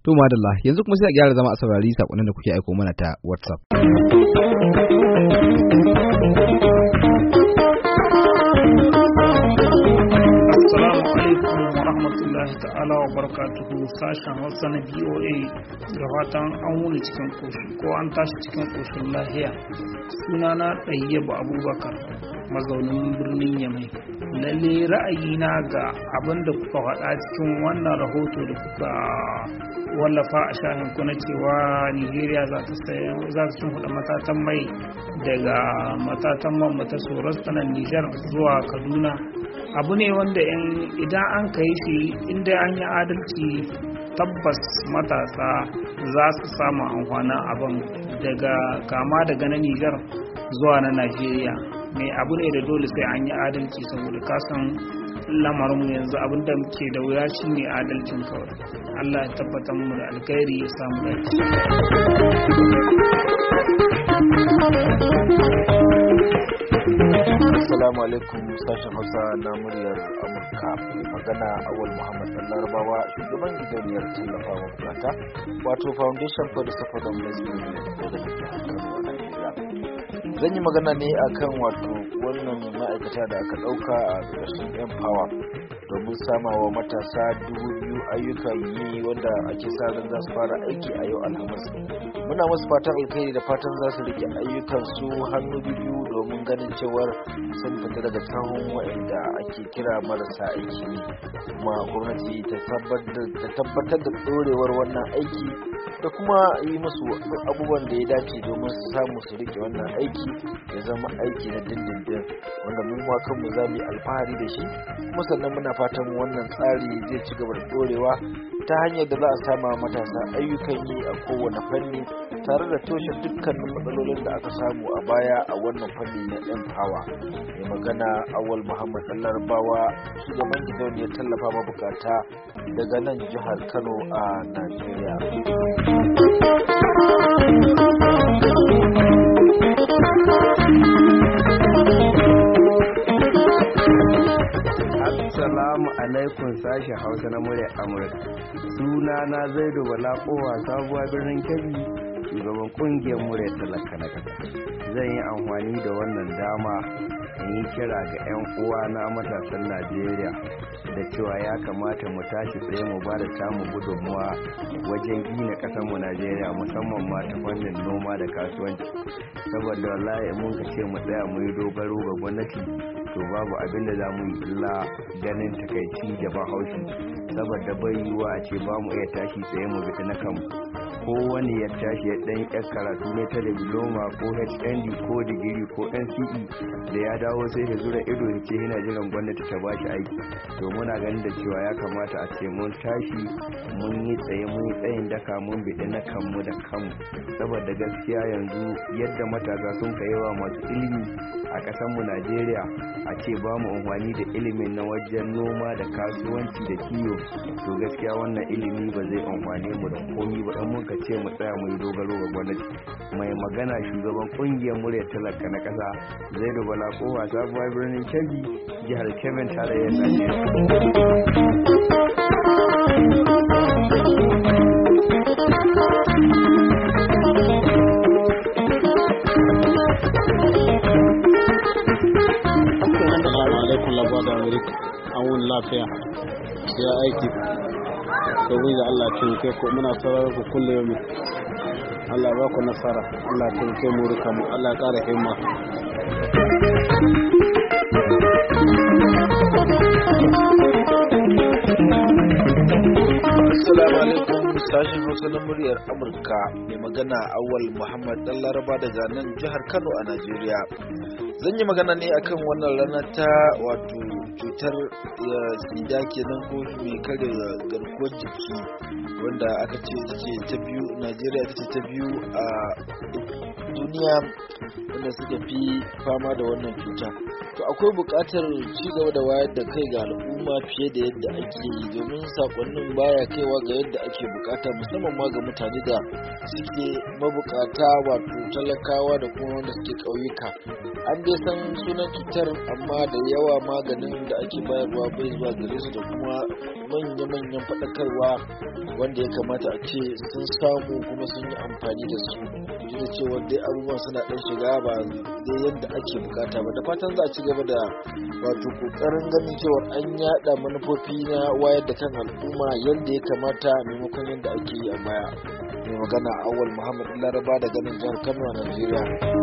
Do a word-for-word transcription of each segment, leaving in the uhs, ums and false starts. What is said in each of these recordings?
To madalla, yanzu kuma sai a gyara zama a saurari sakonnin da kuke aiko mana ta WhatsApp. Assalamu alaikum wa rahmatullahi ta'ala wa barakatuhu, sashen Hausa na B O A, da fatan an wuni cikin koshi ko an tashi cikin koshin lahiya. Sunana Ɗayyabu Abubakar, mazaunin birnin Yamai. Lalle ra'ayina ga abin da kuka faɗa cikin wannan rahoto da kuka wallafa a shafin ku na cewa Nigeria za ta za ta huda matatan mai daga matatan man mata Soros ta nan Niger zuwa Kaduna. Abu ne wanda idan an kai shi inda an yi adalci, tabbas matasa za su samu amfanin abin daga kama daga na Niger zuwa na Najeriya. Mai abu ne da dole sai an yi adalci, saboda kasan lamarin yanzu abin da muke da wuya shi ne adalcin kawai. Allah ya tabbatar mu da alkhairi ya samu dace. Assalamu alaikum, sashen Hausa na muryar Amurka. Magana Awal Muhammad Larabawa, shugaban gidauniyar tallafawa bukata, wato Foundation for the Support of Less Zan yi magana ne akan wato wannan ma'aikata da aka ɗauka a ƙarshen Empower domin samawa matasa dubu biyu ayyukan yi wanda ake sa ran za su fara aiki a yau Alhamis. Muna masu fatan alkhairi da fatan za su rike ayyukan su hannu biyu domin ganin cewar sun fita daga sahun waɗanda ake kira marasa aiki ne, kuma gwamnati ta tabbatar da ɗorewar wannan aiki da kuma yi musu abubuwan da ya dace domin su samu su rike wannan aiki ya zama aiki na dindindin wanda mun wa kanmu za mu yi alfahari da shi, kuma sannan muna fatan wannan tsari zai ci gaba da ɗorewa ta hanyar da za a sama matasa ayyukan yi a kowane fanni tare da toshe dukkanin matsalolin da aka samu a baya a wannan fanni na Empower. Mai magana Awal Muhammad Larabawa, shugaban gidauniyar tallafa mabukata daga nan jihar Kano a Najeriya. Assalamu alaikum, sashen Hausa na muryar Amurka. Suna na Zaidu Bala Kowa, sabuwa birnin Kebbi, shugaban kungiyar muryar talaka na kasa. Zan yi amfani da wannan dama in yi kira ga 'yan uwa na matasan Najeriya da cewa ya kamata mu tashi tsaye mu ba da tamu gudunmuwa wajen gina ƙasarmu Najeriya, musamman ma ta fannin noma da kasuwanci. Saboda wallahi mun ka ce mu tsaya mu yi dogaro ga gwamnati, to babu abin da za mu yi illa ganin takaici da bahaushi, saboda bai yiwuwa a ce ba mu iya tashi tsaye mu bi na kanmu. Kowane ya tashi ya ɗan ƴar karatu ne ta diploma ko H N D ko digiri ko N C E da ya dawo sai ya zura ido ya ce yana jiran gwamnati ta ba shi aiki. To muna ganin da cewa ya kamata a ce mun tashi mun yi tsaye mun yi tsayin daka mun biɗi na kanmu da kanmu, saboda gaskiya yanzu yadda matasa sun kai yawa masu ilimi a ƙasarmu Najeriya, a ce ba mu amfani da ilimin na wajen noma da kasuwanci da kiwo, to gaskiya wannan ilimi ba zai amfane mu da komi ba in muka ce mu tsaya mu yi dogaro ga gwamnati. Mai magana shugaban kungiyar muryar talaka na ƙasa, Zaidu Bala Kowa, sabuwar birnin Kebbi, jihar Kebbi, tarayyar an wuni lafiya ya aiki domin da Allah taimake ku, muna sauraron ku kulle yau. Allah ba ku nasara, Allah taimake mu ruka mu, Allah ƙara himma. Assalamu alaikum, sashen Hausa na muryar Amurka. Mai magana Awal Muhammad Laraba daga nan jihar Kano a Najeriya. Zan yi magana ne akan wannan rana ta wato cutar sida kenan ko mai kare garkuwar jiki, wanda aka ce ce ta biyu Najeriya ta ce ta biyu a duniya wanda suka fi fama da wannan cuta. to akwai buƙatar ci gaba da wayar da kai ga al'umma fiye da yadda ake yi domin sakonnin baya kaiwa ga yadda ake bukata musamman ma ga mutane da suke mabukata wato talakawa da kuma wanda suke ƙauyuka. An dai san sunan cutar amma da yawa maganin da ake bayarwa bai zuwa gare su da kuma manya-manyan faɗakarwa wanda ya kamata a ce sun samu kuma sun yi amfani da su. Da cewa dai abubuwan suna ɗan shiga ba dai yadda ake bukata ba, da fatan za a ci gaba da wato kokarin ganin cewa an yada manufofi na wayar da kan al'umma yadda ya kamata maimakon yadda ake yi a baya. Mai magana Awal Muhammad Laraba da ganin jihar Kano a Najeriya.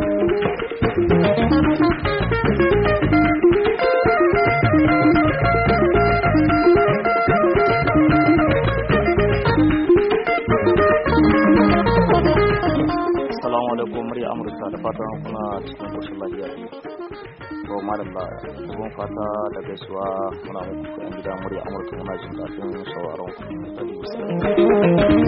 Assalamu alaikum, murya Amurka, da fatan kuna cikin koshin lafiya. To madalla, dubin fata da gaisuwa muna muku yan gida murya Amurka, muna jin daɗin sauraron ku.